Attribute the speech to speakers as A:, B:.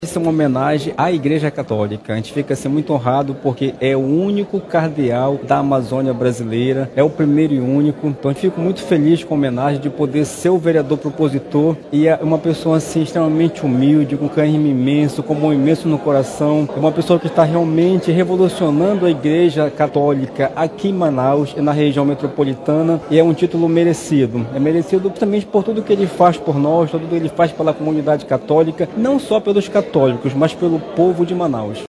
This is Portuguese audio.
A: Isso é uma homenagem à Igreja Católica. A gente fica assim, muito honrado porque é o único cardeal da Amazônia brasileira, é o primeiro e único. Então eu fico muito feliz com a homenagem de poder ser o vereador propositor e é uma pessoa assim extremamente humilde, com carinho imenso, com amor imenso no coração. É uma pessoa que está realmente revolucionando a Igreja Católica aqui em Manaus e na região metropolitana, e é um título merecido. É merecido justamente por tudo que ele faz por nós, tudo que ele faz pela comunidade católica, não só pelos católicos, mas pelo povo de Manaus.